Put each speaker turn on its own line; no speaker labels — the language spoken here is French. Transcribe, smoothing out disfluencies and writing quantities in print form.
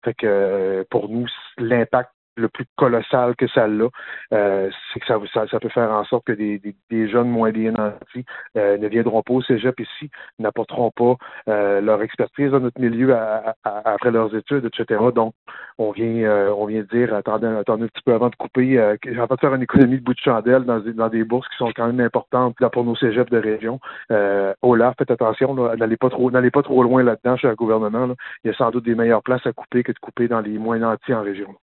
Fait que pour nous, l'impact le plus colossal que ça a, c'est que ça peut faire en sorte que des jeunes moins bien nantis ne viendront pas au cégep ici, n'apporteront pas leur expertise dans notre milieu après leurs études, etc. Donc, on vient dire, attendez un petit peu avant de couper, avant de faire une économie de bout de chandelle dans des bourses qui sont quand même importantes là, pour nos cégeps de région. Là, faites attention, là, n'allez pas trop loin là-dedans chez le gouvernement. Là. Il y a sans doute des meilleures places à couper que de couper dans les moins nantis en région.